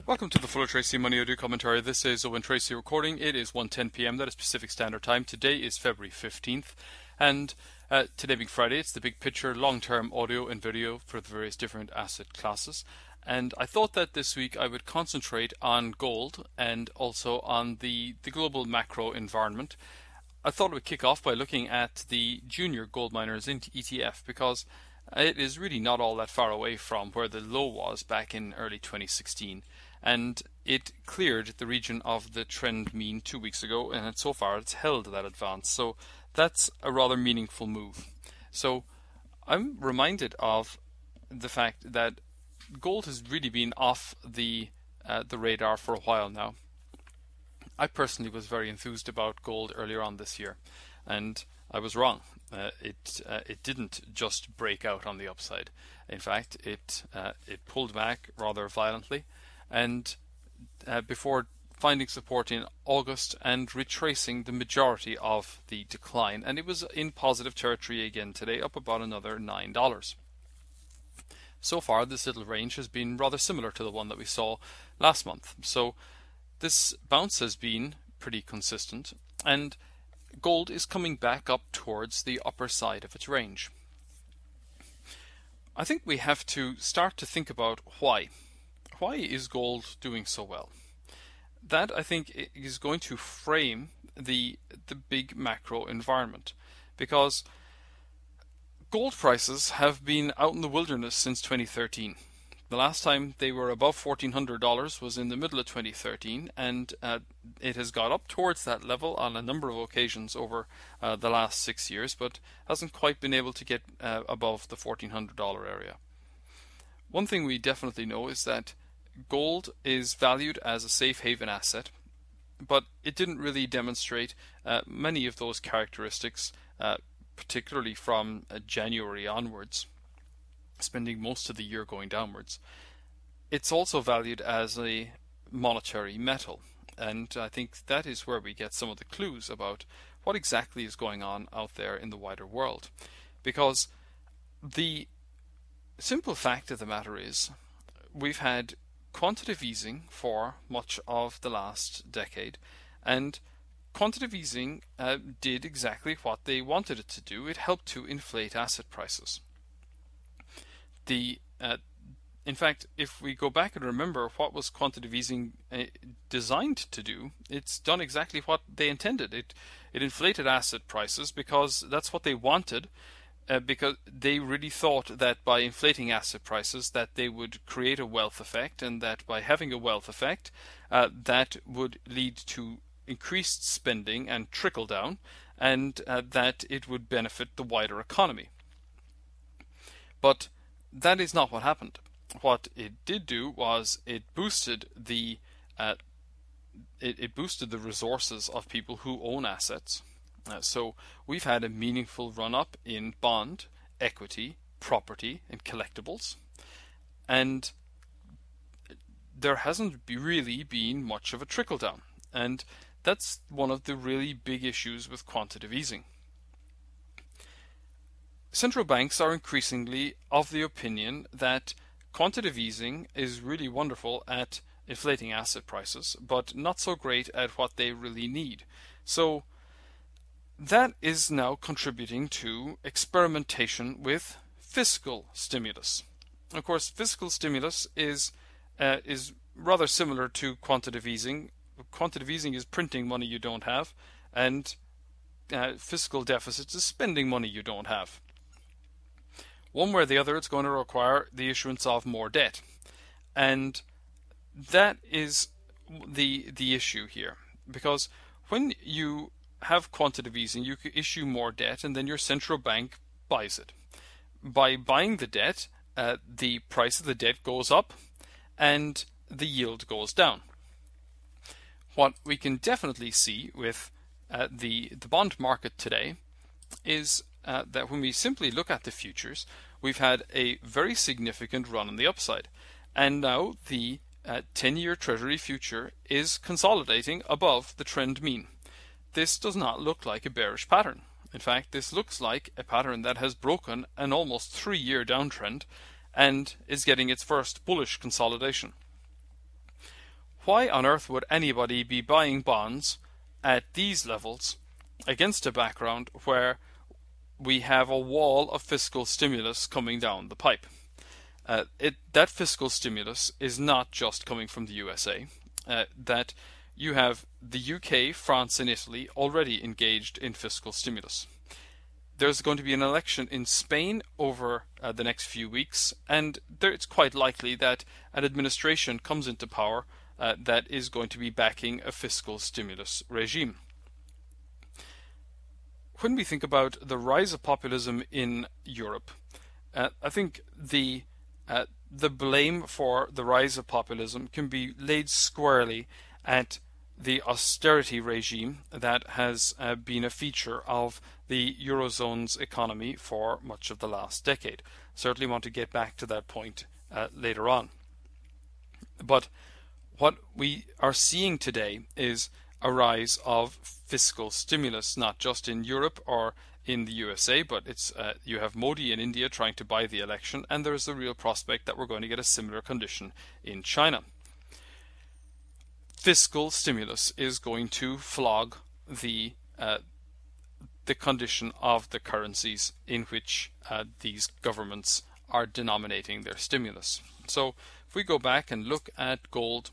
Welcome to the Fuller Tracy Money Audio Commentary. This is Owen Tracy recording. It is 1:10 p.m. That is Pacific Standard Time. Today is February 15th, and today being Friday, it's the big picture, long-term audio and video for the various different asset classes. And I thought that this week I would concentrate on gold and also on the global macro environment. I thought I would kick off by looking at the junior gold miners ETF because it is really not all that far away from where the low was back in early 2016. And it cleared the region of the trend mean 2 weeks ago, and so far it's held that advance. So that's a rather meaningful move. So I'm reminded of the fact that gold has really been off the radar for a while now. I personally was very enthused about gold earlier on this year, and I was wrong. It didn't just break out on the upside. In fact, it pulled back rather violently, and before finding support in August and retracing the majority of the decline, and it was in positive territory again today, up about another $9. So far, this little range has been rather similar to the one that we saw last month. So this bounce has been pretty consistent, and gold is coming back up towards the upper side of its range. I think we have to start to think about why. Why is gold doing so well? That, I think, is going to frame the big macro environment, because gold prices have been out in the wilderness since 2013. The last time they were above $1,400 was in the middle of 2013, and it has got up towards that level on a number of occasions over the last 6 years, but hasn't quite been able to get above the $1,400 area. One thing we definitely know is that gold is valued as a safe haven asset, but it didn't really demonstrate many of those characteristics, particularly from January onwards, spending most of the year going downwards. It's also valued as a monetary metal, and I think that is where we get some of the clues about what exactly is going on out there in the wider world. Because the simple fact of the matter is, we've had quantitative easing for much of the last decade, and quantitative easing did exactly what they wanted it to do. It helped to inflate asset prices. In fact, if we go back and remember what was quantitative easing designed to do, it's done exactly what they intended. It inflated asset prices because that's what they wanted, because they really thought that by inflating asset prices that they would create a wealth effect, and that by having a wealth effect that would lead to increased spending and trickle down, and that it would benefit the wider economy. But that is not what happened. What it did do was it boosted the resources of people who own assets. So we've had a meaningful run-up in bond, equity, property, and collectibles, and there hasn't really been much of a trickle-down, and that's one of the really big issues with quantitative easing. Central banks are increasingly of the opinion that quantitative easing is really wonderful at inflating asset prices, but not so great at what they really need. So that is now contributing to experimentation with fiscal stimulus. Of course, fiscal stimulus is rather similar to quantitative easing. Quantitative easing is printing money you don't have, and fiscal deficits is spending money you don't have. One way or the other, it's going to require the issuance of more debt, and that is the issue here. Because when you have quantitative easing, you can issue more debt, and then your central bank buys it. By buying the debt, the price of the debt goes up, and the yield goes down. What we can definitely see with the bond market today is that when we simply look at the futures, we've had a very significant run on the upside, and now the 10-year Treasury future is consolidating above the trend mean. This does not look like a bearish pattern. In fact, this looks like a pattern that has broken an almost 3-year downtrend and is getting its first bullish consolidation. why on earth would anybody be buying bonds at these levels against a background where we have a wall of fiscal stimulus coming down the pipe? That fiscal stimulus is not just coming from the USA. That you have the UK, France, and Italy already engaged in fiscal stimulus. There's going to be an election in Spain over the next few weeks, and it's quite likely that an administration comes into power that is going to be backing a fiscal stimulus regime. When we think about the rise of populism in Europe, I think the blame for the rise of populism can be laid squarely at the austerity regime that has been a feature of the Eurozone's economy for much of the last decade. Certainly want to get back to that point later on. But what we are seeing today is a rise of fiscal stimulus, not just in Europe or in the USA, but it's you have Modi in India trying to buy the election, and there's a real prospect that we're going to get a similar condition in China. Fiscal stimulus is going to flog the condition of the currencies in which these governments are denominating their stimulus. So if we go back and look at gold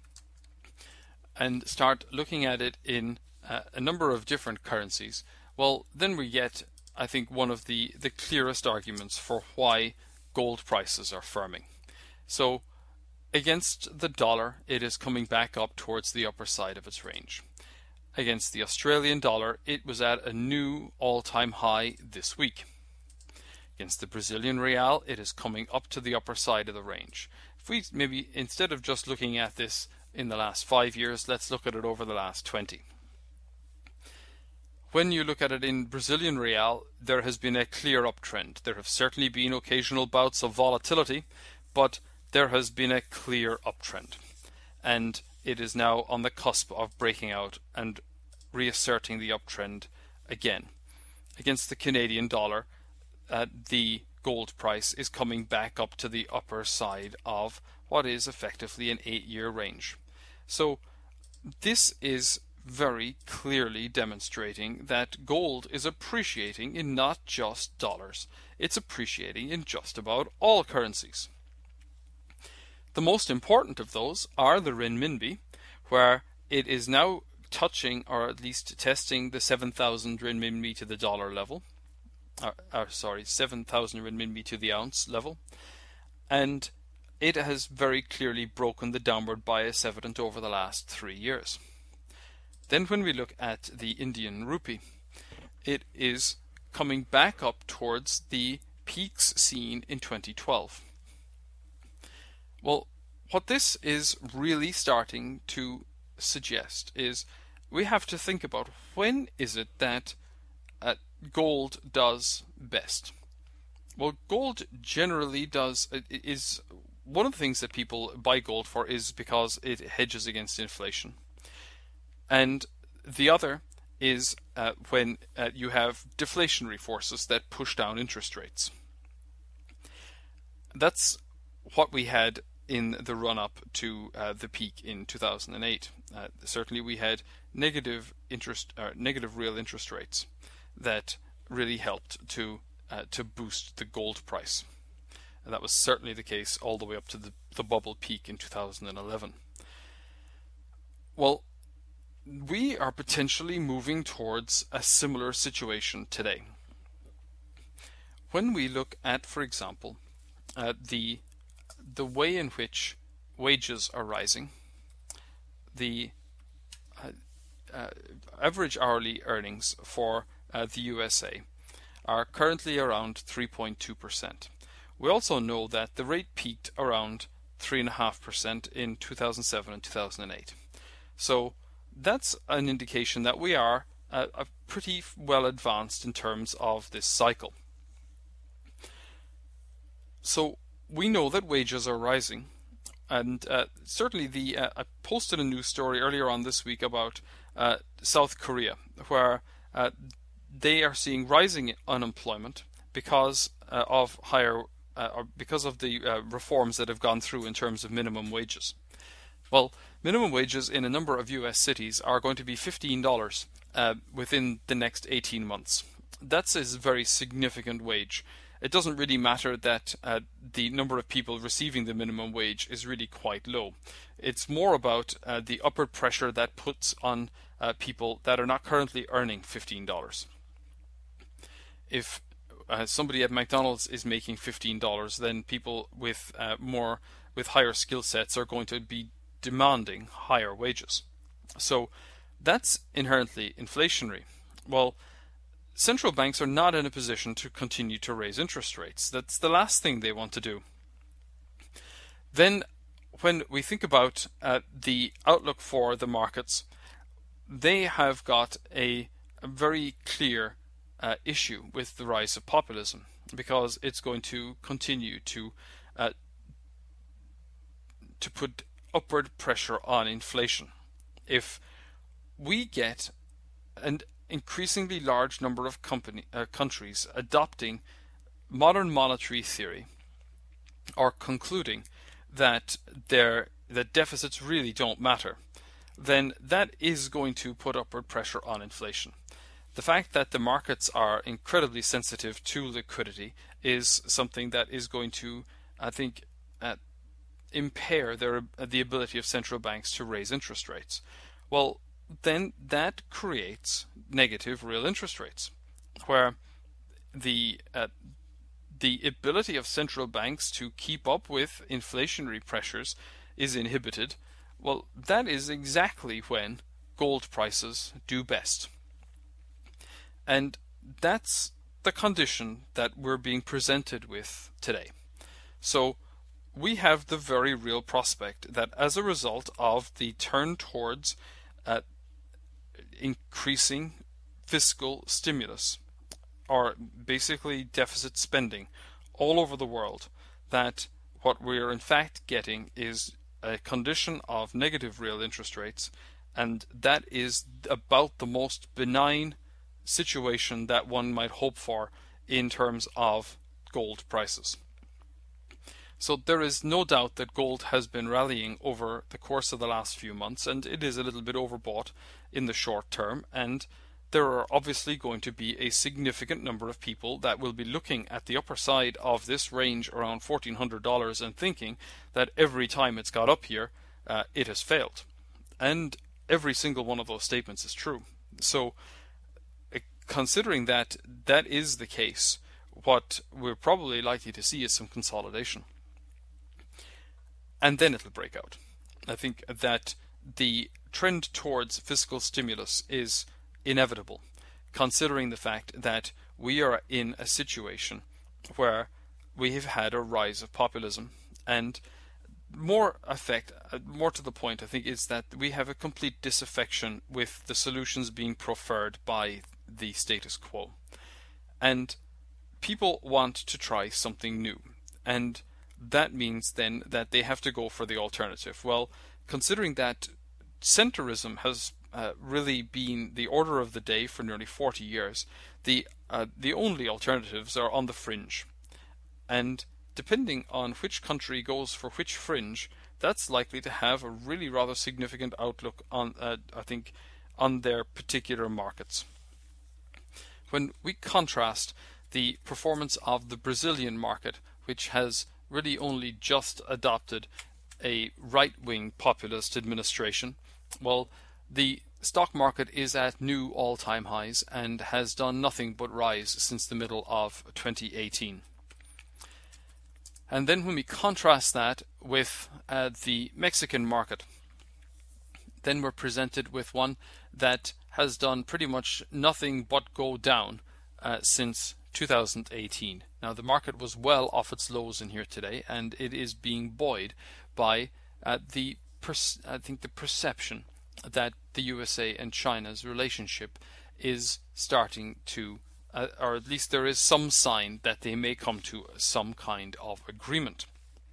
and start looking at it in a number of different currencies, well, then we get, I think, one of the clearest arguments for why gold prices are firming. So against the dollar, it is coming back up towards the upper side of its range. Against the Australian dollar, it was at a new all-time high this week. Against the Brazilian real, it is coming up to the upper side of the range. If we maybe, instead of just looking at this in the last 5 years, let's look at it over the last 20. When you look at it in Brazilian real, there has been a clear uptrend. There have certainly been occasional bouts of volatility, but there has been a clear uptrend. And it is now on the cusp of breaking out and reasserting the uptrend again. Against the Canadian dollar, the gold price is coming back up to the upper side of what is effectively an 8-year range. So this is very clearly demonstrating that gold is appreciating in not just dollars. It's appreciating in just about all currencies. The most important of those are the renminbi, where it is now touching, or at least testing, the 7,000 renminbi to the dollar level. 7,000 renminbi to the ounce level. And it has very clearly broken the downward bias evident over the last 3 years. Then when we look at the Indian rupee, it is coming back up towards the peaks seen in 2012. Well, what this is really starting to suggest is we have to think about, when is it that gold does best? Well, gold generally is one of the things that people buy gold for is because it hedges against inflation. And the other is when you have deflationary forces that push down interest rates. That's what we had in the run-up to the peak in 2008. Certainly we had negative real interest rates that really helped to boost the gold price. And that was certainly the case all the way up to the bubble peak in 2011. Well, we are potentially moving towards a similar situation today. When we look at, for example, the way in which wages are rising, the average hourly earnings for the USA are currently around 3.2%. We also know that the rate peaked around 3.5% in 2007 and 2008. So that's an indication that we are pretty well advanced in terms of this cycle. So we know that wages are rising, and certainly I posted a news story earlier on this week about South Korea, where they are seeing rising unemployment because of because of the reforms that have gone through in terms of minimum wages. Well, minimum wages in a number of US cities are going to be $15 within the next 18 months. That's a very significant wage. It doesn't really matter that the number of people receiving the minimum wage is really quite low. It's more about the upward pressure that puts on people that are not currently earning $15. If somebody at McDonald's is making $15, then people with higher skill sets are going to be demanding higher wages. So that's inherently inflationary. Well, central banks are not in a position to continue to raise interest rates. That's the last thing they want to do. Then, when we think about the outlook for the markets, they have got a very clear issue with the rise of populism, because it's going to continue to put upward pressure on inflation. If we get an increasingly large number of countries adopting modern monetary theory, or concluding that deficits really don't matter, then that is going to put upward pressure on inflation. The fact that the markets are incredibly sensitive to liquidity is something that is going to, I think, impair the ability of central banks to raise interest rates. Well, then that creates negative real interest rates, where the ability of central banks to keep up with inflationary pressures is inhibited. Well, that is exactly when gold prices do best. And that's the condition that we're being presented with today. So we have the very real prospect that as a result of the turn towards increasing fiscal stimulus, or basically deficit spending all over the world, that what we're in fact getting is a condition of negative real interest rates, and that is about the most benign situation that one might hope for in terms of gold prices. So there is no doubt that gold has been rallying over the course of the last few months, and it is a little bit overbought in the short term, and there are obviously going to be a significant number of people that will be looking at the upper side of this range around $1,400 and thinking that every time it's got up here, it has failed. And every single one of those statements is true. So considering that that is the case, what we're probably likely to see is some consolidation. And then it'll break out. I think that the trend towards fiscal stimulus is inevitable, considering the fact that we are in a situation where we have had a rise of populism, and more to the point, I think, is that we have a complete disaffection with the solutions being proffered by the status quo, and people want to try something new, and that means then that they have to go for the alternative. Well, considering that centrism has really been the order of the day for nearly 40 years, the only alternatives are on the fringe, and depending on which country goes for which fringe, that's likely to have a really rather significant outlook on, I think, on their particular markets. When we contrast the performance of the Brazilian market, which has really only just adopted a right-wing populist administration, well, the stock market is at new all-time highs and has done nothing but rise since the middle of 2018. And then when we contrast that with the Mexican market, then we're presented with one that has done pretty much nothing but go down since 2018. Now, the market was well off its lows in here today, and it is being buoyed by the perception that the USA and China's relationship is starting to, or at least there is some sign that they may come to some kind of agreement.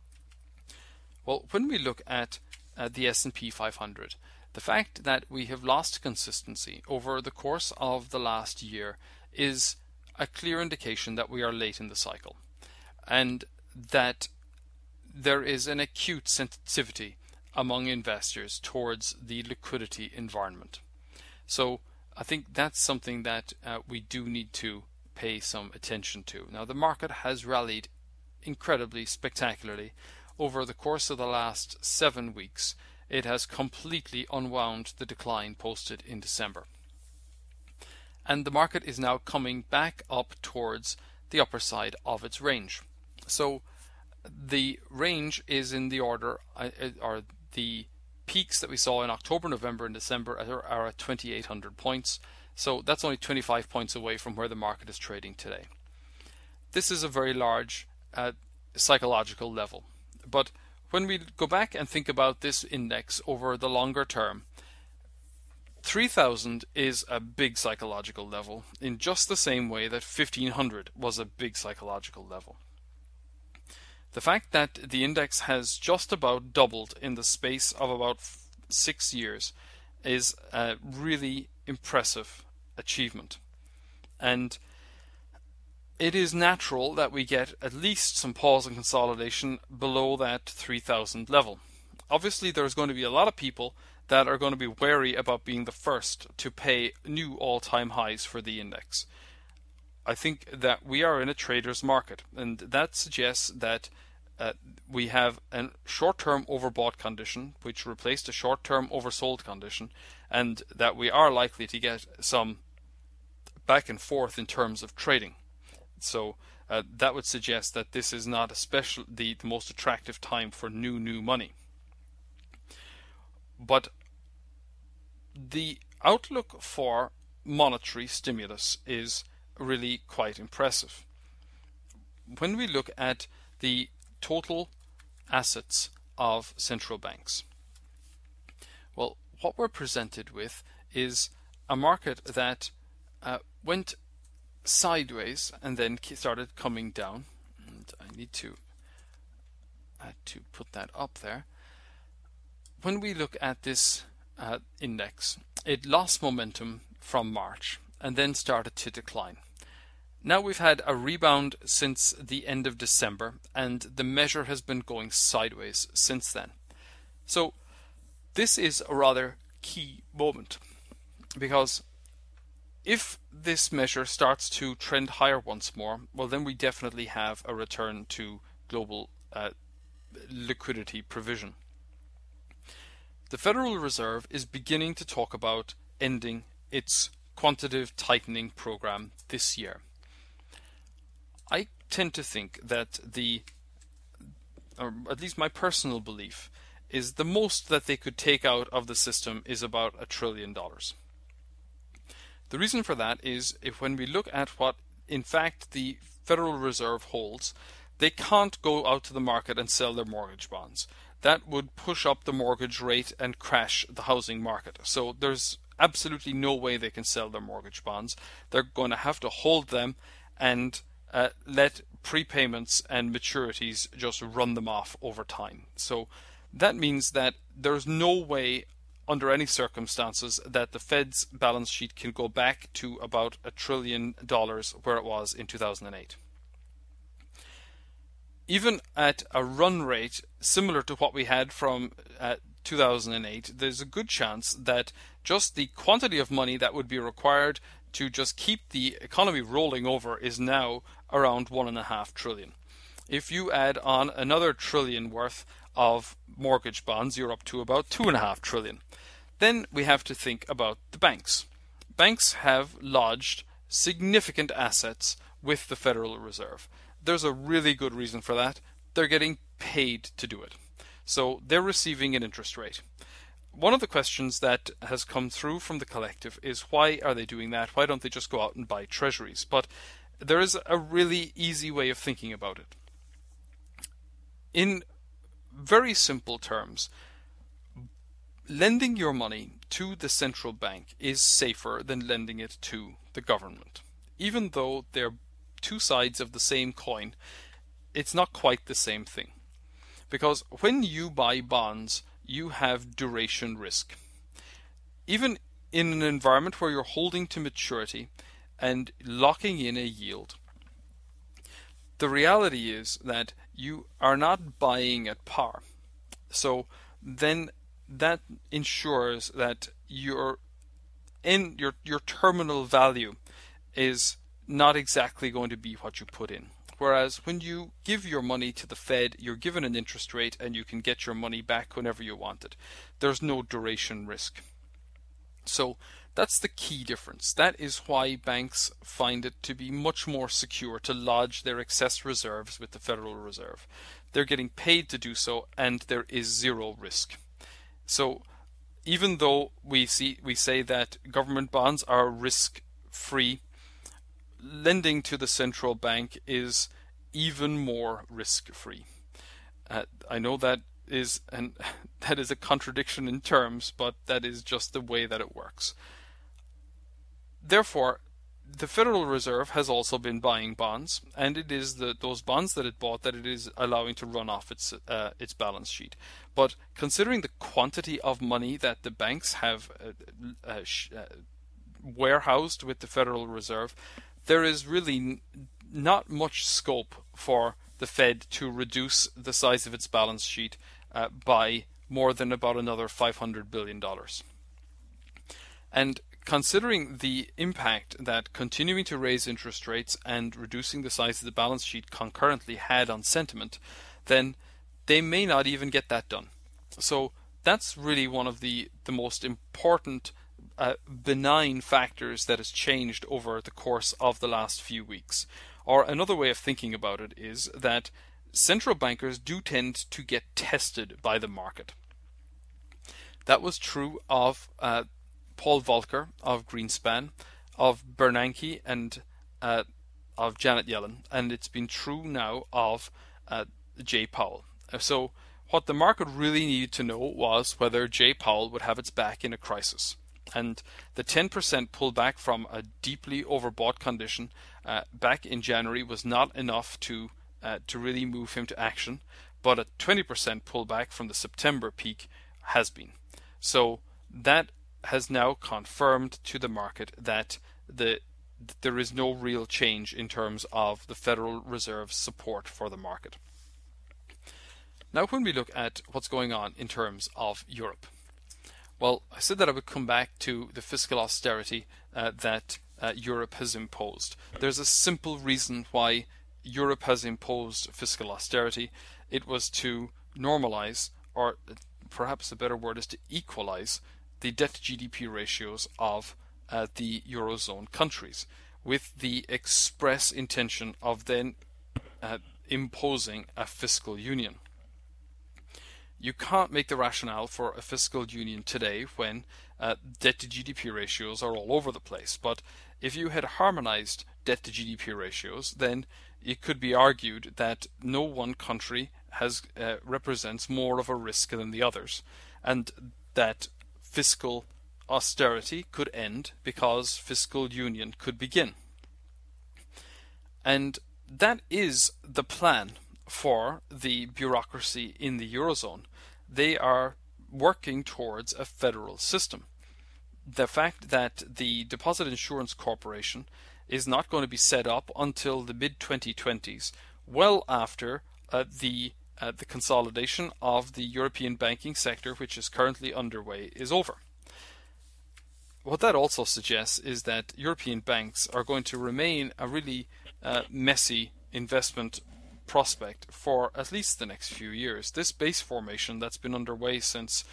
Well, when we look at the S&P 500, the fact that we have lost consistency over the course of the last year is a clear indication that we are late in the cycle, and that there is an acute sensitivity among investors towards the liquidity environment. So I think that's something that we do need to pay some attention to. Now, the market has rallied incredibly spectacularly over the course of the last 7 weeks. It has completely unwound the decline posted in December. And the market is now coming back up towards the upper side of its range. So the range is in the order, or the peaks that we saw in October, November, and December are at 2,800 points. So that's only 25 points away from where the market is trading today. This is a very large psychological level. But when we go back and think about this index over the longer term, 3,000 is a big psychological level in just the same way that 1,500 was a big psychological level. The fact that the index has just about doubled in the space of about 6 years is a really impressive achievement. And it is natural that we get at least some pause and consolidation below that 3,000 level. Obviously, there's going to be a lot of people that are going to be wary about being the first to pay new all-time highs for the index. I think that we are in a trader's market, and that suggests that we have a short-term overbought condition which replaced a short-term oversold condition, and that we are likely to get some back and forth in terms of trading. So that would suggest that this is not the most attractive time for new money. But the outlook for monetary stimulus is really quite impressive. When we look at the total assets of central banks, well, what we're presented with is a market that went sideways and then started coming down. And I need to put that up there. When we look at this index, it lost momentum from March and then started to decline. Now we've had a rebound since the end of December, and the measure has been going sideways since then. So this is a rather key moment, because if this measure starts to trend higher once more, well, then we definitely have a return to global liquidity provision. The Federal Reserve is beginning to talk about ending its quantitative tightening program this year. I tend to think that or at least my personal belief, is the most that they could take out of the system is about $1 trillion. The reason for that is when we look at what in fact the Federal Reserve holds, they can't go out to the market and sell their mortgage bonds. That would push up the mortgage rate and crash the housing market. So there's absolutely no way they can sell their mortgage bonds. They're going to have to hold them and let prepayments and maturities just run them off over time. So that means that there's no way under any circumstances that the Fed's balance sheet can go back to about $1 trillion where it was in 2008. Even at a run rate similar to what we had from 2008, there's a good chance that just the quantity of money that would be required to just keep the economy rolling over is now around $1.5 trillion. If you add on another $1 trillion worth of mortgage bonds, you're up to about $2.5 trillion. Then we have to think about the banks. Banks have lodged significant assets with the Federal Reserve. There's a really good reason for that. They're getting paid to do it. So they're receiving an interest rate. One of the questions that has come through from the collective is, why are they doing that? Why don't they just go out and buy treasuries? But there is a really easy way of thinking about it. In very simple terms, lending your money to the central bank is safer than lending it to the government. Even though they're two sides of the same coin, it's not quite the same thing. Because when you buy bonds, you have duration risk. Even in an environment where you're holding to maturity and locking in a yield, the reality is that you are not buying at par. So then that ensures that your terminal value is not exactly going to be what you put in. Whereas when you give your money to the Fed, you're given an interest rate and you can get your money back whenever you want it. There's no duration risk. So that's the key difference. That is why banks find it to be much more secure to lodge their excess reserves with the Federal Reserve. They're getting paid to do so, and there is zero risk. So even though we say that government bonds are risk-free, lending to the central bank is even more risk-free. I know that is a contradiction in terms, but that is just the way that it works. Therefore, the Federal Reserve has also been buying bonds, and it is those bonds that it bought that it is allowing to run off its balance sheet. But considering the quantity of money that the banks have warehoused with the Federal Reserve, there is really not much scope for the Fed to reduce the size of its balance sheet by more than about another $500 billion. And considering the impact that continuing to raise interest rates and reducing the size of the balance sheet concurrently had on sentiment, then they may not even get that done. So that's really one of the most important benign factors that has changed over the course of the last few weeks. Or another way of thinking about it is that central bankers do tend to get tested by the market. That was true of Paul Volcker of Greenspan, of Bernanke, and of Janet Yellen, and it's been true now of Jay Powell. So what the market really needed to know was whether Jay Powell would have its back in a crisis. And the 10% pullback from a deeply overbought condition back in January was not enough to really move him to action, but a 20% pullback from the September peak has been. So that has now confirmed to the market that there is no real change in terms of the Federal Reserve's support for the market. Now, when we look at what's going on in terms of Europe, well, I said that I would come back to the fiscal austerity that Europe has imposed. There's a simple reason why Europe has imposed fiscal austerity. It was to normalize, or perhaps a better word is to equalize, the debt-to-GDP ratios of the Eurozone countries, with the express intention of then imposing a fiscal union. You can't make the rationale for a fiscal union today when debt-to-GDP ratios are all over the place. But if you had harmonized debt-to-GDP ratios, then it could be argued that no one country represents more of a risk than the others, and that fiscal austerity could end because fiscal union could begin. And that is the plan for the bureaucracy in the Eurozone. They are working towards a federal system. The fact that the Deposit Insurance Corporation is not going to be set up until the mid-2020s, well after the consolidation of the European banking sector, which is currently underway, is over. What that also suggests is that European banks are going to remain a really messy investment prospect for at least the next few years. This base formation that's been underway since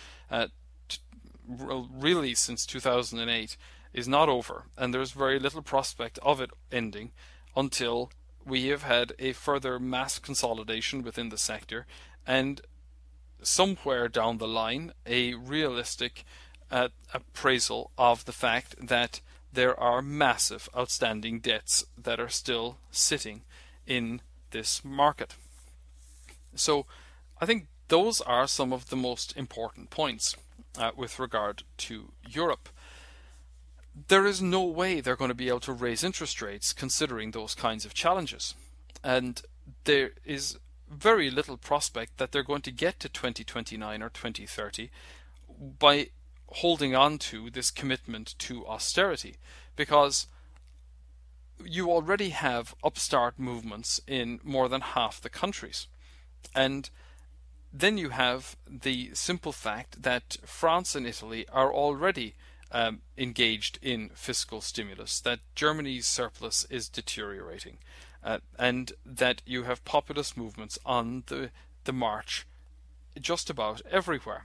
really since 2008 is not over, and there's very little prospect of it ending until we have had a further mass consolidation within the sector, and somewhere down the line a realistic appraisal of the fact that there are massive outstanding debts that are still sitting in this market. So I think those are some of the most important points with regard to Europe. There is no way they're going to be able to raise interest rates considering those kinds of challenges. And there is very little prospect that they're going to get to 2029 or 2030 by holding on to this commitment to austerity, because you already have upstart movements in more than half the countries. And then you have the simple fact that France and Italy are already engaged in fiscal stimulus, that Germany's surplus is deteriorating, and that you have populist movements on the march just about everywhere.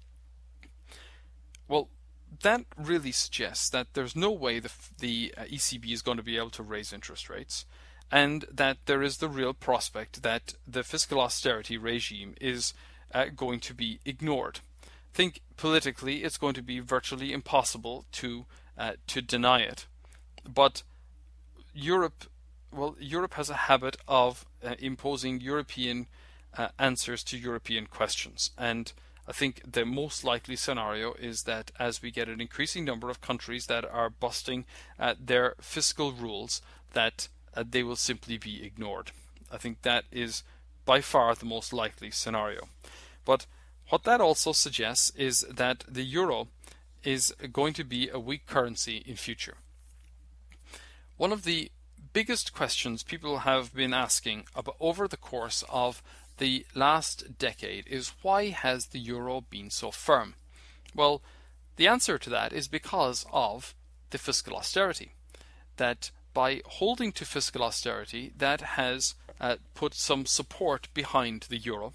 Well, that really suggests that there's no way the ECB is going to be able to raise interest rates, and that there is the real prospect that the fiscal austerity regime is going to be ignored. I think politically it's going to be virtually impossible to deny it, but Europe has a habit of imposing European answers to European questions, and I think the most likely scenario is that as we get an increasing number of countries that are busting their fiscal rules, that they will simply be ignored. I think that is by far the most likely scenario. But what that also suggests is that the euro is going to be a weak currency in future. One of the biggest questions people have been asking about over the course of the last decade is, why has the euro been so firm? Well, the answer to that is because of the fiscal austerity. That by holding to fiscal austerity, that has put some support behind the euro.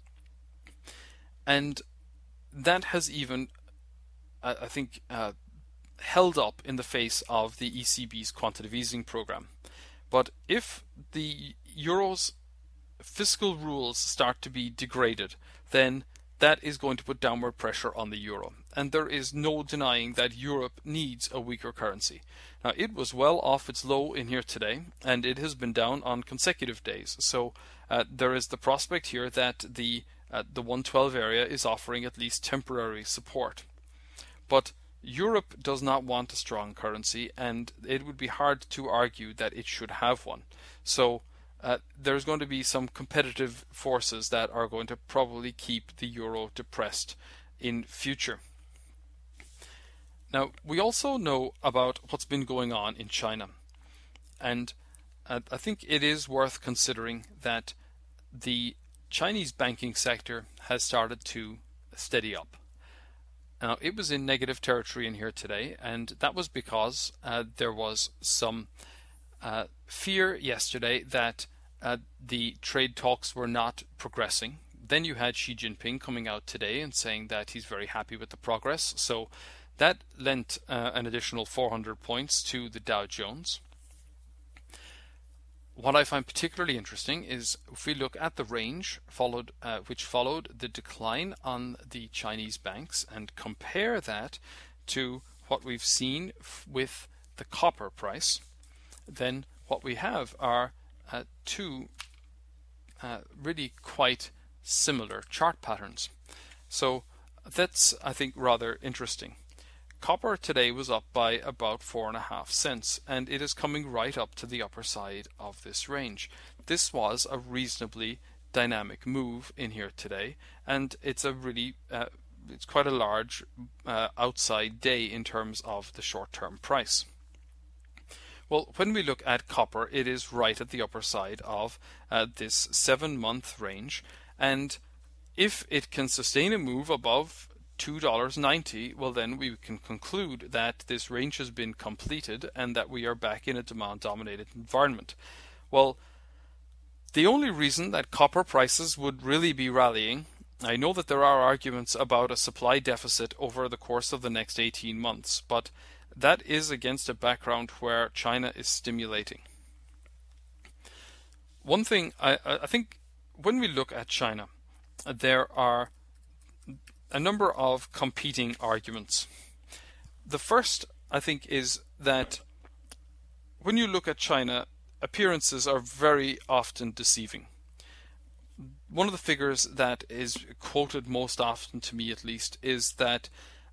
And that has even, I think, held up in the face of the ECB's quantitative easing program. But if the euro's fiscal rules start to be degraded, then that is going to put downward pressure on the euro. And there is no denying that Europe needs a weaker currency. Now, it was well off its low in here today, and it has been down on consecutive days. So there is the prospect here that the 112 area is offering at least temporary support. But Europe does not want a strong currency, and it would be hard to argue that it should have one. So there's going to be some competitive forces that are going to probably keep the euro depressed in future. Now, we also know about what's been going on in China, and I think it is worth considering that the Chinese banking sector has started to steady up. Now, it was in negative territory in here today, and that was because there was some fear yesterday that the trade talks were not progressing. Then you had Xi Jinping coming out today and saying that he's very happy with the progress. So that lent an additional 400 points to the Dow Jones. What I find particularly interesting is if we look at the range which followed the decline on the Chinese banks and compare that to what we've seen with the copper price, then what we have are two really quite similar chart patterns. So that's, I think, rather interesting. Copper today was up by about 4.5 cents, and it is coming right up to the upper side of this range. This was a reasonably dynamic move in here today, and it's a really it's quite a large outside day in terms of the short-term price. Well, when we look at copper, it is right at the upper side of this 7-month range, and if it can sustain a move above $2.90, well, then we can conclude that this range has been completed and that we are back in a demand-dominated environment. Well, the only reason that copper prices would really be rallying, I know that there are arguments about a supply deficit over the course of the next 18 months, but that is against a background where China is stimulating. One thing, I think when we look at China, there are a number of competing arguments. The first, I think, is that when you look at China, appearances are very often deceiving. One of the figures that is quoted most often, to me at least, is that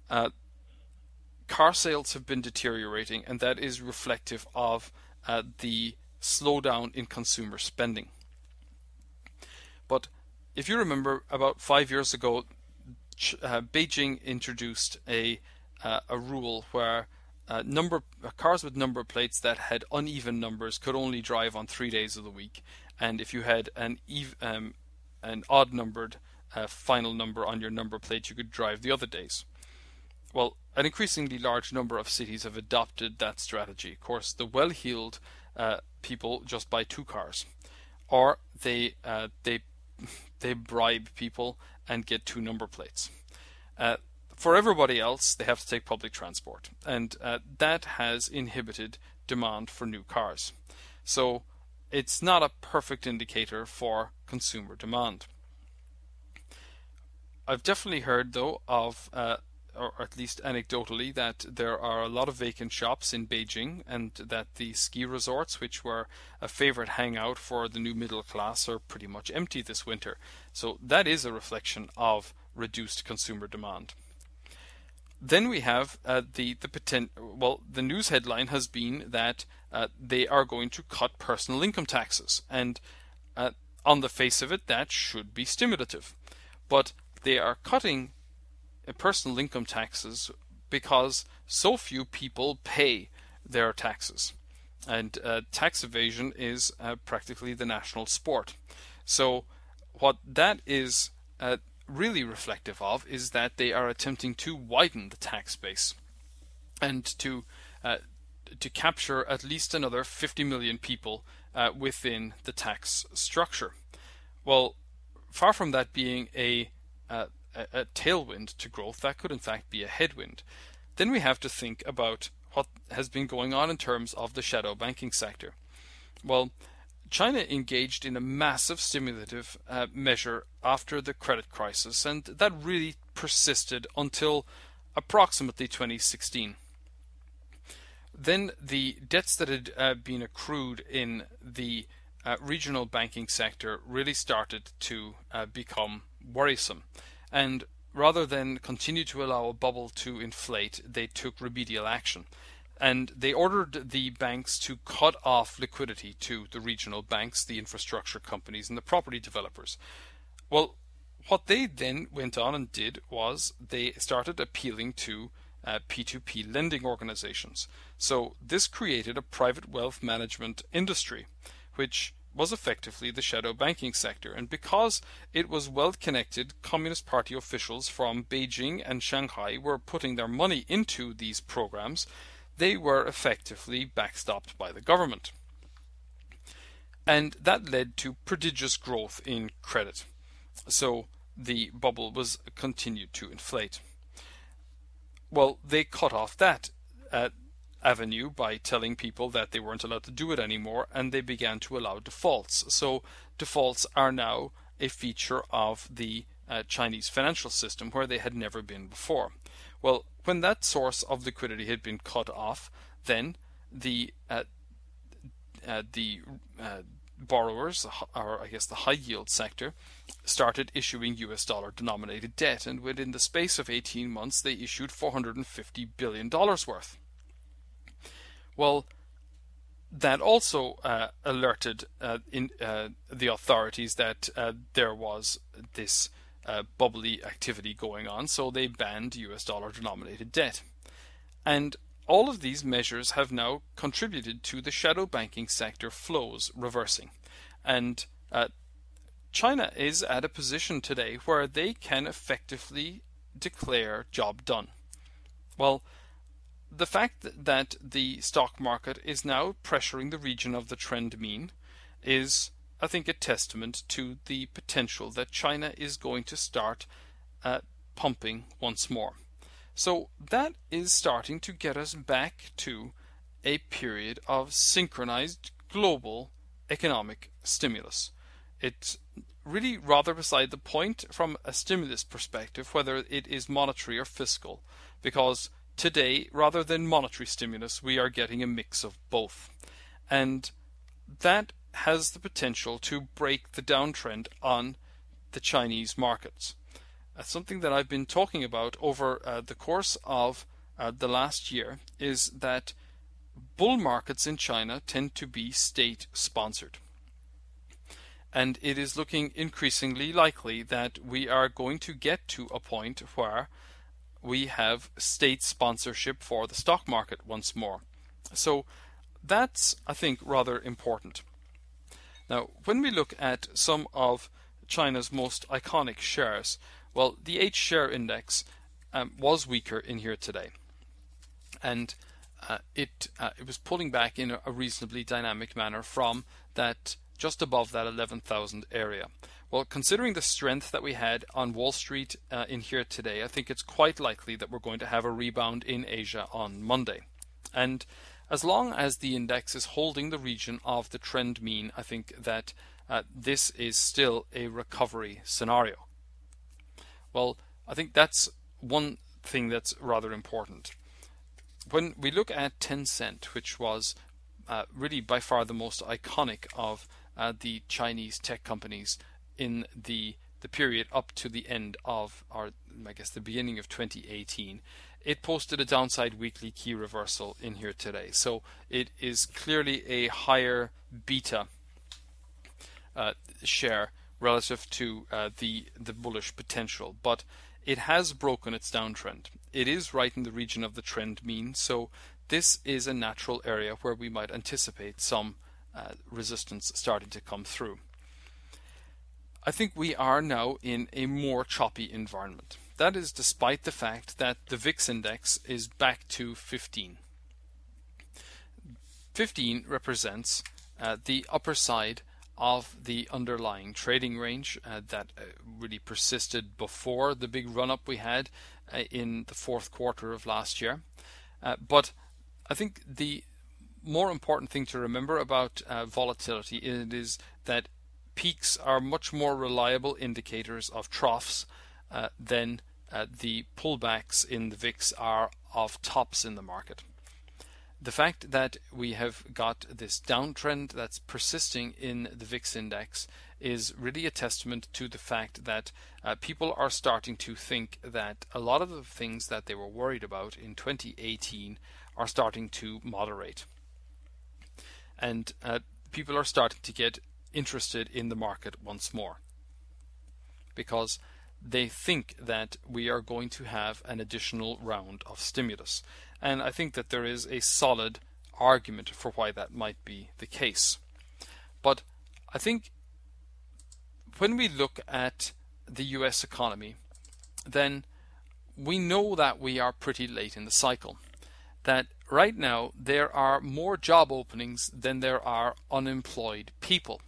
car sales have been deteriorating, and that is reflective of the slowdown in consumer spending. But if you remember, about 5 years ago, Beijing introduced a rule where cars with number plates that had uneven numbers could only drive on 3 days of the week, and if you had an odd numbered final number on your number plate you could drive the other days. Well, an increasingly large number of cities have adopted that strategy. Of course, the well-heeled people just buy 2 cars, or they bribe people and get 2 number plates. For everybody else, they have to take public transport, and that has inhibited demand for new cars. So it's not a perfect indicator for consumer demand. I've definitely heard, though, of, or at least anecdotally, that there are a lot of vacant shops in Beijing, and that the ski resorts, which were a favorite hangout for the new middle class, are pretty much empty this winter. So that is a reflection of reduced consumer demand. Then we have the news headline has been that they are going to cut personal income taxes, and on the face of it, that should be stimulative. But they are cutting personal income taxes because so few people pay their taxes, and tax evasion is practically the national sport. So what that is really reflective of is that they are attempting to widen the tax base and to capture at least another 50 million people within the tax structure. Well, far from that being a tailwind to growth, that could in fact be a headwind. Then we have to think about what has been going on in terms of the shadow banking sector. Well, China engaged in a massive stimulative measure after the credit crisis, and that really persisted until approximately 2016. Then the debts that had been accrued in the regional banking sector really started to become worrisome, and rather than continue to allow a bubble to inflate, they took remedial action. And they ordered the banks to cut off liquidity to the regional banks, the infrastructure companies, and the property developers. Well, what they then went on and did was they started appealing to P2P lending organizations. So this created a private wealth management industry, which was effectively the shadow banking sector. And because it was well connected, Communist Party officials from Beijing and Shanghai were putting their money into these programs. They were effectively backstopped by the government. And that led to prodigious growth in credit. So the bubble was continued to inflate. Well, they cut off that avenue by telling people that they weren't allowed to do it anymore, and they began to allow defaults. So defaults are now a feature of the Chinese financial system where they had never been before. Well, when that source of liquidity had been cut off, then the borrowers, or I guess the high yield sector, started issuing US dollar denominated debt, and within the space of 18 months they issued $450 billion worth. Well, that also alerted the authorities that there was this bubbly activity going on, so they banned US dollar denominated debt. And all of these measures have now contributed to the shadow banking sector flows reversing. And China is at a position today where they can effectively declare job done. Well, the fact that the stock market is now pressuring the region of the trend mean is, I think, a testament to the potential that China is going to start pumping once more. So that is starting to get us back to a period of synchronized global economic stimulus. It's really rather beside the point from a stimulus perspective, whether it is monetary or fiscal, because today, rather than monetary stimulus, we are getting a mix of both. And that has the potential to break the downtrend on the Chinese markets. Something that I've been talking about over the course of the last year is that bull markets in China tend to be state-sponsored. And it is looking increasingly likely that we are going to get to a point where we have state sponsorship for the stock market once more. So that's, I think, rather important. Now, when we look at some of China's most iconic shares, well, the H share index was weaker in here today, and it was pulling back in a reasonably dynamic manner from that just above that 11,000 area. Well, considering the strength that we had on Wall Street in here today, I think it's quite likely that we're going to have a rebound in Asia on Monday. And as long as the index is holding the region of the trend mean, I think that this is still a recovery scenario. Well, I think that's one thing that's rather important. When we look at Tencent, which was really by far the most iconic of the Chinese tech companies in the period up to the end of, or I guess the beginning of 2018, it posted a downside weekly key reversal in here today. So it is clearly a higher beta share relative to the bullish potential, but it has broken its downtrend. It is right in the region of the trend mean, so this is a natural area where we might anticipate some resistance starting to come through. I think we are now in a more choppy environment. That is despite the fact that the VIX index is back to 15. 15 represents the upper side of the underlying trading range that really persisted before the big run-up we had in the fourth quarter of last year. But I think the more important thing to remember about volatility is that peaks are much more reliable indicators of troughs than the pullbacks in the VIX are of tops in the market. The fact that we have got this downtrend that's persisting in the VIX index is really a testament to the fact that people are starting to think that a lot of the things that they were worried about in 2018 are starting to moderate. And people are starting to get interested in the market once more, because they think that we are going to have an additional round of stimulus. And I think that there is a solid argument for why that might be the case. But I think when we look at the US economy, then we know that we are pretty late in the cycle. That right now there are more job openings than there are unemployed people.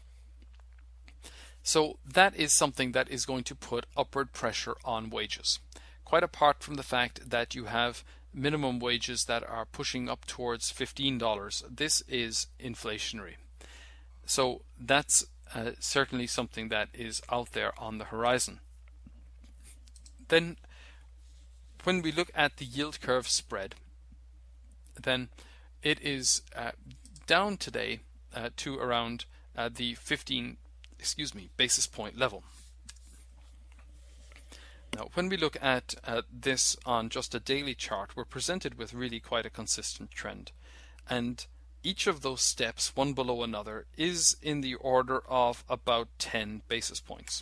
So that is something that is going to put upward pressure on wages. Quite apart from the fact that you have minimum wages that are pushing up towards $15, this is inflationary. So that's certainly something that is out there on the horizon. Then when we look at the yield curve spread, then it is down today to around the 15 basis point level. Now, when we look at this on just a daily chart, we're presented with really quite a consistent trend. And each of those steps, one below another, is in the order of about 10 basis points.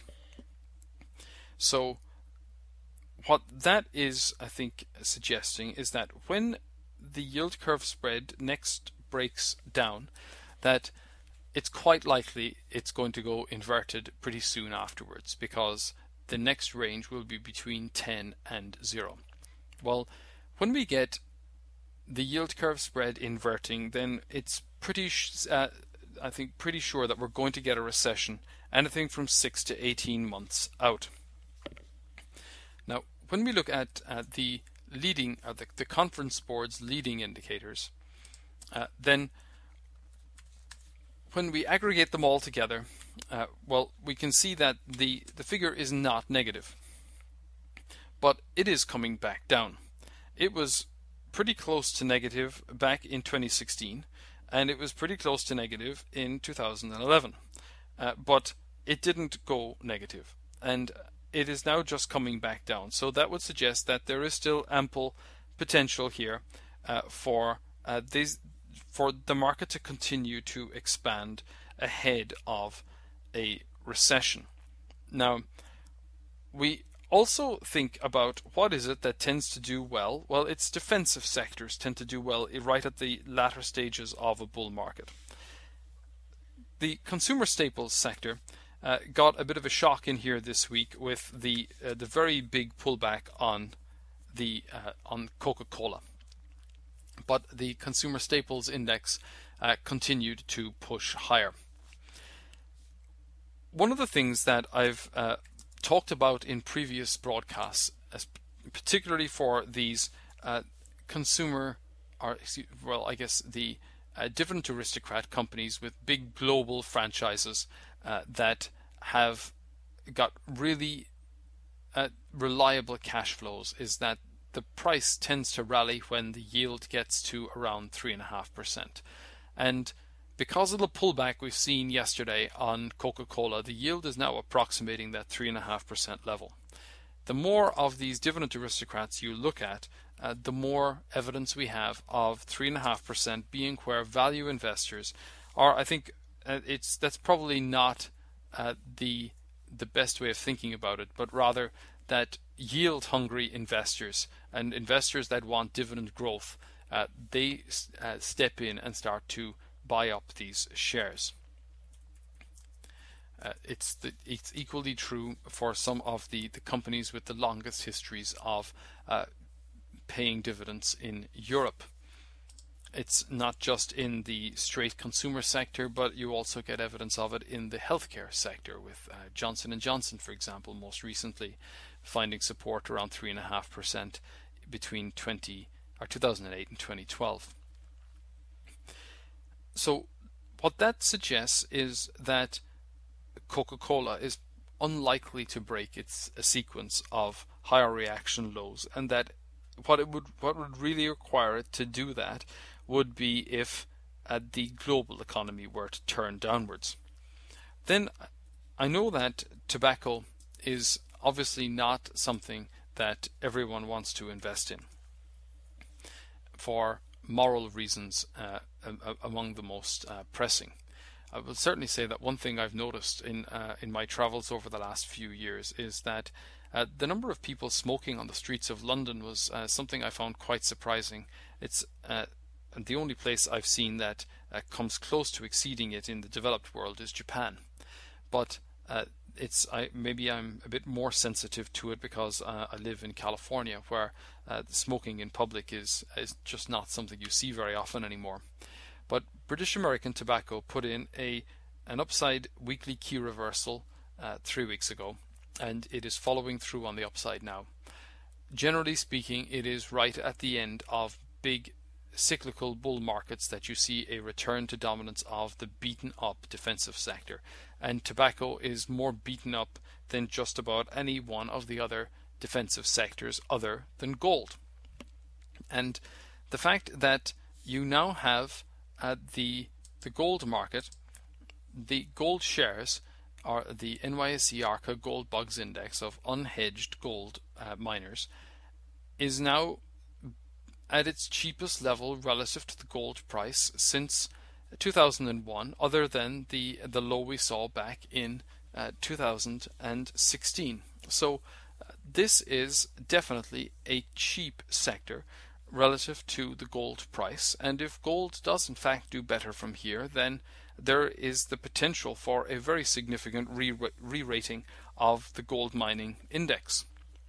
So what that is, I think, suggesting is that when the yield curve spread next breaks down, that it's quite likely it's going to go inverted pretty soon afterwards, because the next range will be between 10 and 0. Well, when we get the yield curve spread inverting, then it's pretty sure that we're going to get a recession, anything from 6 to 18 months out. Now, when we look at the leading, the conference board's leading indicators, then when we aggregate them all together, well, we can see that the figure is not negative, but it is coming back down. It was pretty close to negative back in 2016, and it was pretty close to negative in 2011, but it didn't go negative, and it is now just coming back down. So that would suggest that there is still ample potential here for the market to continue to expand ahead of a recession. Now, we also think about what is it that tends to do well. Well, it's defensive sectors tend to do well right at the latter stages of a bull market. The consumer staples sector got a bit of a shock in here this week with the very big pullback on Coca-Cola. But the consumer staples index continued to push higher. One of the things that I've talked about in previous broadcasts, particularly for these consumer, or well, I guess the dividend aristocrat companies with big global franchises that have got really reliable cash flows, is that the price tends to rally when the yield gets to around 3.5%. And because of the pullback we've seen yesterday on Coca-Cola, the yield is now approximating that 3.5% level. The more of these dividend aristocrats you look at, the more evidence we have of 3.5% being where value investors are. I think that's probably not the best way of thinking about it, but rather that yield-hungry investors and investors that want dividend growth, they step in and start to buy up these shares. It's equally true for some of the companies with the longest histories of paying dividends in Europe. It's not just in the straight consumer sector, but you also get evidence of it in the healthcare sector with Johnson & Johnson, for example, most recently finding support around 3.5% between 2008 and 2012. So what that suggests is that Coca-Cola is unlikely to break its sequence of higher reaction lows, and that what would really require it to do that would be if the global economy were to turn downwards. Then I know that tobacco is obviously not something that everyone wants to invest in for moral reasons among the most pressing. I will certainly say that one thing I've noticed in my travels over the last few years is that the number of people smoking on the streets of London was something I found quite surprising. It's the only place I've seen that comes close to exceeding it in the developed world is Japan. But maybe I'm a bit more sensitive to it because I live in California, where smoking in public is just not something you see very often anymore. But British American Tobacco put in an upside weekly key reversal 3 weeks ago, and it is following through on the upside now. Generally speaking, it is right at the end of big cyclical bull markets that you see a return to dominance of the beaten up defensive sector, and tobacco is more beaten up than just about any one of the other defensive sectors other than gold. And the fact that you now have the gold market, the gold shares, are the NYSE Arca Gold Bugs Index of unhedged gold miners, is now at its cheapest level relative to the gold price since 2001, other than the low we saw back in 2016. So this is definitely a cheap sector relative to the gold price, and if gold does in fact do better from here, then there is the potential for a very significant re-rating of the gold mining index.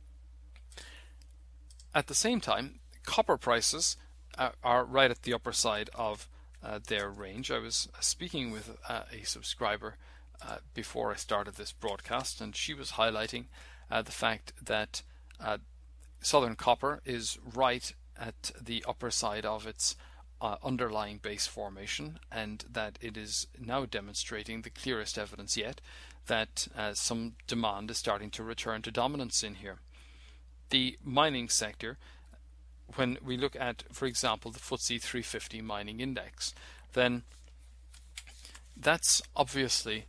At the same time, copper prices are right at the upper side of their range. I was speaking with a subscriber before I started this broadcast, and she was highlighting the fact that Southern Copper is right at the upper side of its underlying base formation, and that it is now demonstrating the clearest evidence yet that some demand is starting to return to dominance in here. The mining sector, when we look at, for example, the FTSE 350 mining index, then that's obviously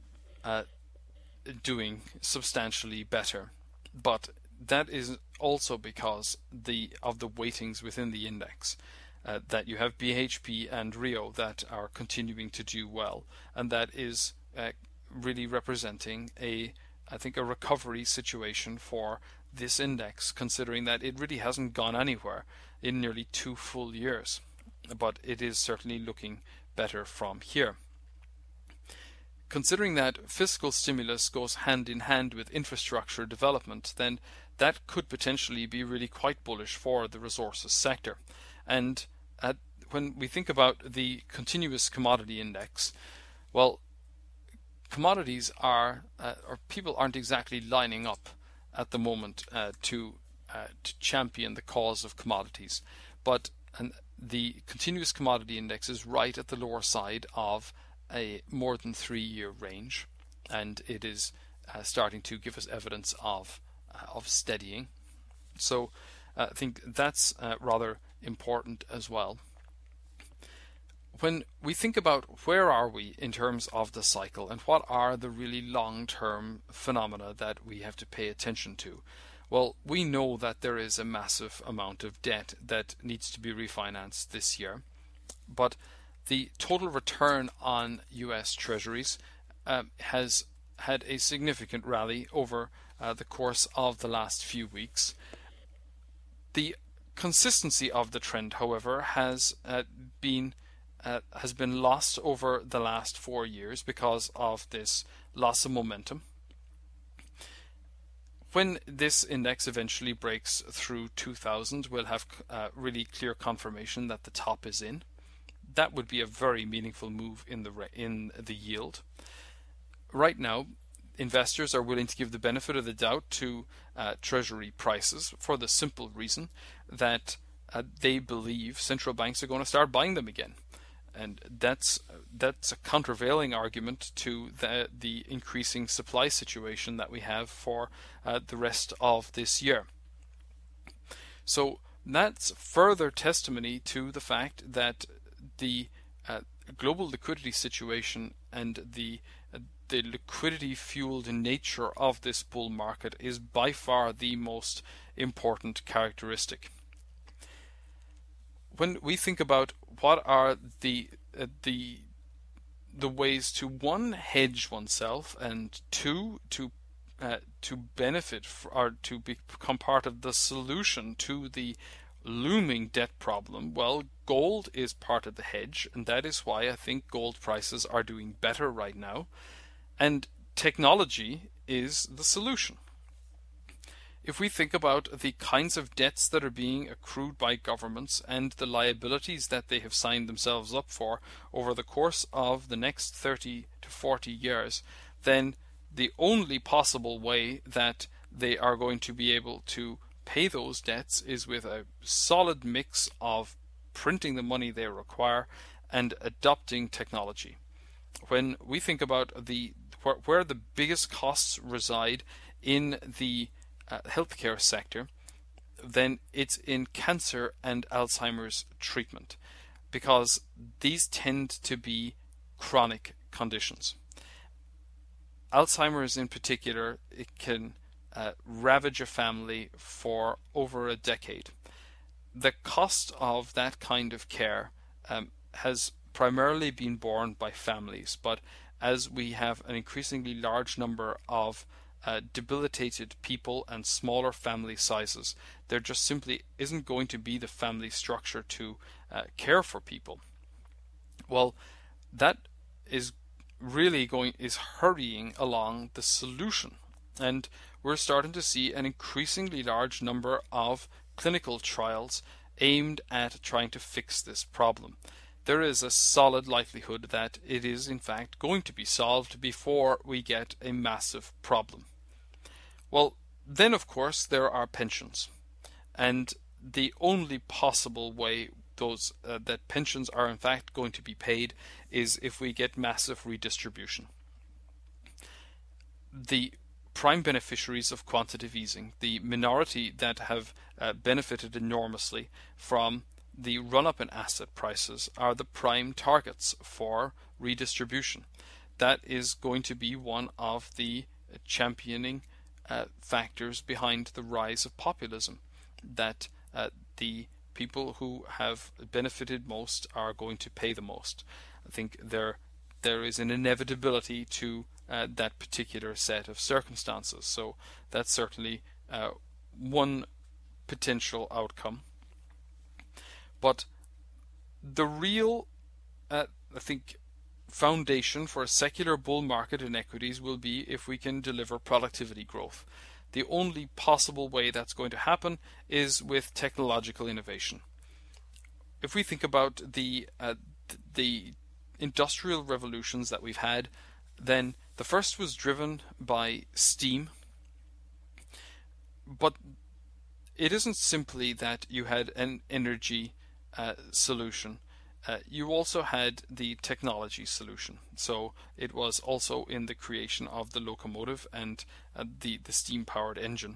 doing substantially better, but that is also because of the weightings within the index. That you have BHP and Rio that are continuing to do well, and that is really representing I think a recovery situation for this index, considering that it really hasn't gone anywhere in nearly 2 full years, but it is certainly looking better from here. considering that fiscal stimulus goes hand in hand with infrastructure development, then that could potentially be really quite bullish for the resources sector. And when we think about the continuous commodity index, well, commodities are, or people aren't exactly lining up at the moment to champion the cause of commodities. But the continuous commodity index is right at the lower side of a more than 3-year range, and it is starting to give us evidence of steadying. So I think that's rather important as well. When we think about where are we in terms of the cycle and what are the really long-term phenomena that we have to pay attention to, well, we know that there is a massive amount of debt that needs to be refinanced this year, but the total return on US Treasuries has had a significant rally over the course of the last few weeks. The consistency of the trend, however, has been lost over the last 4 years because of this loss of momentum. When this index eventually breaks through 2000, we'll have really clear confirmation that the top is in. That would be a very meaningful move in the yield. Right now, investors are willing to give the benefit of the doubt to Treasury prices for the simple reason that they believe central banks are going to start buying them again. And that's a countervailing argument to the increasing supply situation that we have for the rest of this year. So that's further testimony to the fact that the global liquidity situation and the liquidity-fueled nature of this bull market is by far the most important characteristic. When we think about what are the ways to, one, hedge oneself, and two, to benefit or to become part of the solution to the looming debt problem, well, gold is part of the hedge, and that is why I think gold prices are doing better right now, and technology is the solution. If we think about the kinds of debts that are being accrued by governments and the liabilities that they have signed themselves up for over the course of the next 30 to 40 years, then the only possible way that they are going to be able to pay those debts is with a solid mix of printing the money they require and adopting technology. When we think about where the biggest costs reside in the healthcare sector, then it's in cancer and Alzheimer's treatment, because these tend to be chronic conditions. Alzheimer's in particular, it can ravage a family for over a decade. The cost of that kind of care has primarily been borne by families, but as we have an increasingly large number of debilitated people and smaller family sizes, there just simply isn't going to be the family structure to care for people. Well, that is hurrying along the solution, and we're starting to see an increasingly large number of clinical trials aimed at trying to fix this problem. There is a solid likelihood that it is in fact going to be solved before we get a massive problem. Well, then of course there are pensions, and the only possible way that pensions are in fact going to be paid is if we get massive redistribution. The prime beneficiaries of quantitative easing, the minority that have benefited enormously from the run-up in asset prices, are the prime targets for redistribution. That is going to be one of the championing factors behind the rise of populism, that the people who have benefited most are going to pay the most. I think there is an inevitability to that particular set of circumstances. So that's certainly one potential outcome. But the real, I think, foundation for a secular bull market in equities will be if we can deliver productivity growth. The only possible way that's going to happen is with technological innovation. If we think about the industrial revolutions that we've had, then the first was driven by steam, but it isn't simply that you had an energy solution. You also had the technology solution. So it was also in the creation of the locomotive and the steam-powered engine.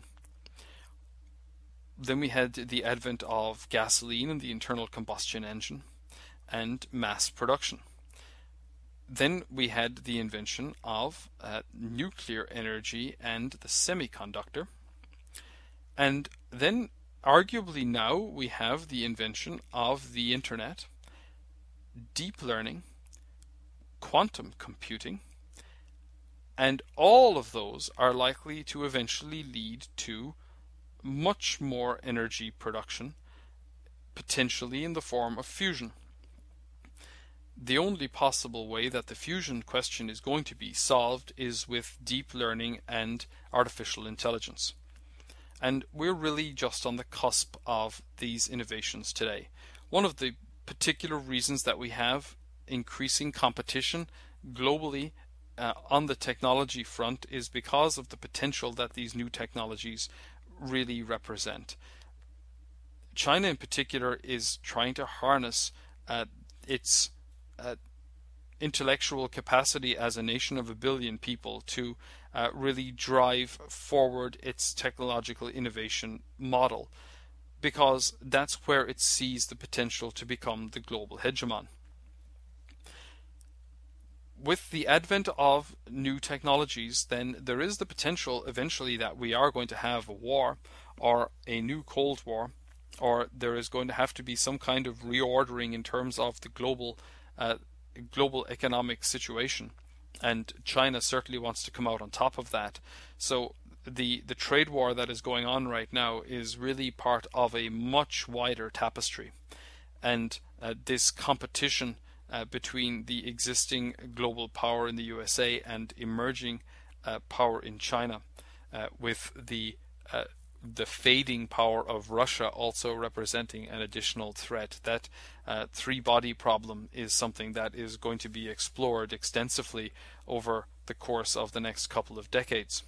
Then we had the advent of gasoline and the internal combustion engine and mass production. Then we had the invention of nuclear energy and the semiconductor. And then arguably now we have the invention of the internet, deep learning, quantum computing, and all of those are likely to eventually lead to much more energy production, potentially in the form of fusion. The only possible way that the fusion question is going to be solved is with deep learning and artificial intelligence. And we're really just on the cusp of these innovations today. One of the particular reasons that we have increasing competition globally on the technology front is because of the potential that these new technologies really represent. China in particular is trying to harness its intellectual capacity as a nation of 1 billion people to really drive forward its technological innovation model, because that's where it sees the potential to become the global hegemon. With the advent of new technologies, then there is the potential eventually that we are going to have a war, or a new Cold War, or there is going to have to be some kind of reordering in terms of the global economic situation, and China certainly wants to come out on top of that. So the trade war that is going on right now is really part of a much wider tapestry, and this competition between the existing global power in the USA and emerging power in China, with the fading power of Russia also representing an additional threat. That three-body problem is something that is going to be explored extensively over the course of the next couple of decades.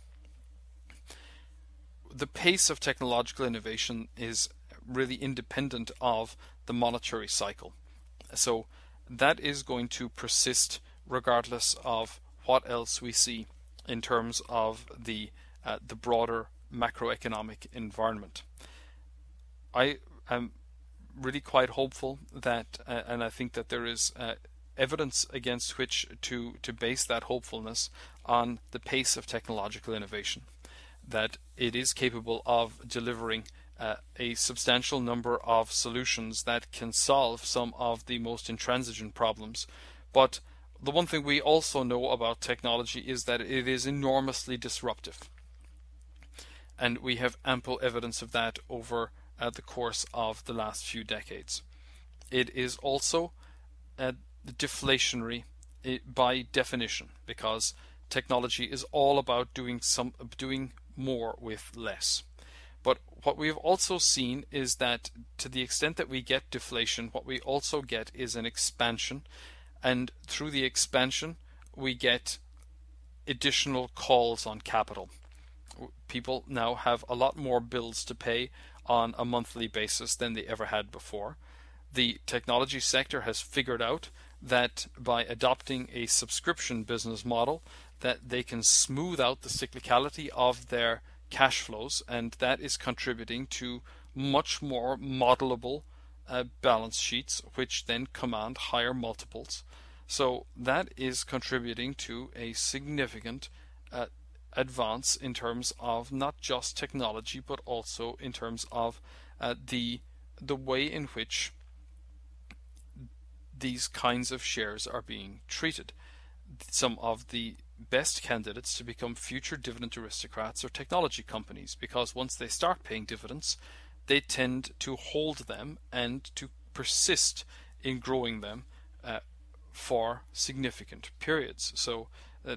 The pace of technological innovation is really independent of the monetary cycle. So that is going to persist regardless of what else we see in terms of the broader macroeconomic environment. I am really quite hopeful that, and I think that there is evidence against which to base that hopefulness on the pace of technological innovation, that it is capable of delivering a substantial number of solutions that can solve some of the most intransigent problems. But the one thing we also know about technology is that it is enormously disruptive. And we have ample evidence of that over the course of the last few decades. It is also deflationary by definition, because technology is all about doing more with less. But what we have also seen is that to the extent that we get deflation, what we also get is an expansion, and through the expansion we get additional calls on capital. People now have a lot more bills to pay on a monthly basis than they ever had before. The technology sector has figured out that by adopting a subscription business model, that they can smooth out the cyclicality of their cash flows, and that is contributing to much more modelable balance sheets, which then command higher multiples. So that is contributing to a significant advance in terms of not just technology, but also in terms of the way in which these kinds of shares are being treated. Some of the best candidates to become future dividend aristocrats are technology companies, because once they start paying dividends, they tend to hold them and to persist in growing them for significant periods. So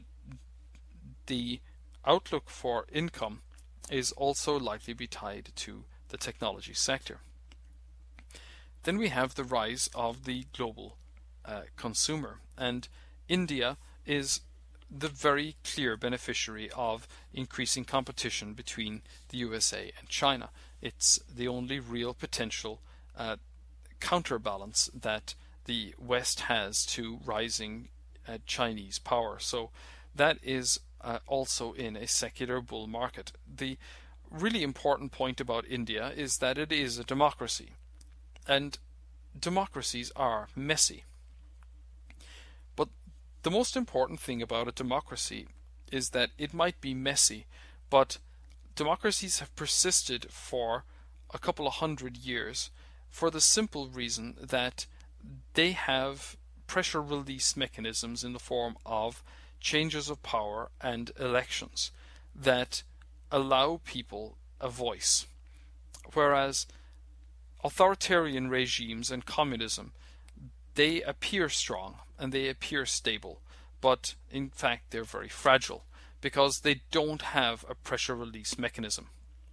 the outlook for income is also likely to be tied to the technology sector. Then we have the rise of the global consumer, and India is the very clear beneficiary of increasing competition between the USA and China. It's the only real potential counterbalance that the West has to rising Chinese power. So that is also in a secular bull market. The really important point about India is that it is a democracy, and democracies are messy. But the most important thing about a democracy is that it might be messy, but democracies have persisted for a couple of hundred years for the simple reason that they have pressure release mechanisms in the form of changes of power and elections that allow people a voice. Whereas authoritarian regimes and communism, they appear strong and they appear stable, but in fact they're very fragile because they don't have a pressure release mechanism.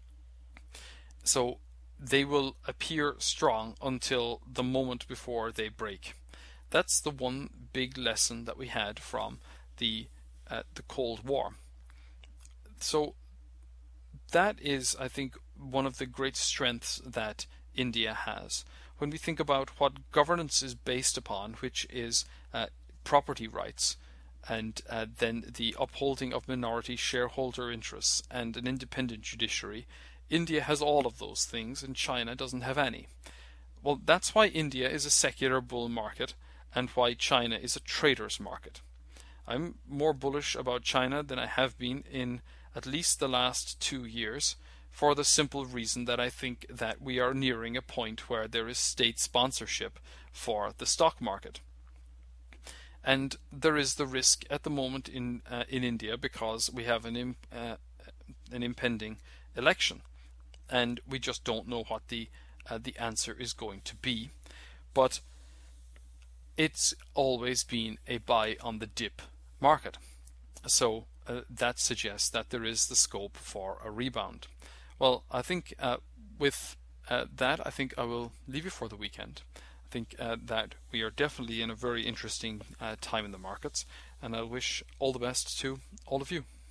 So they will appear strong until the moment before they break. That's the one big lesson that we had from the Cold War. So that is, I think, one of the great strengths that India has. When we think about what governance is based upon, which is property rights, and then the upholding of minority shareholder interests and an independent judiciary, India has all of those things and China doesn't have any. Well, that's why India is a secular bull market and why China is a trader's market. I'm more bullish about China than I have been in at least the last 2 years, for the simple reason that I think that we are nearing a point where there is state sponsorship for the stock market. And there is the risk at the moment in India because we have an impending election, and we just don't know what the answer is going to be. But it's always been a buy on the dip market. So that suggests that there is the scope for a rebound. Well, I think with that, I think I will leave you for the weekend. I think that we are definitely in a very interesting time in the markets, and I wish all the best to all of you.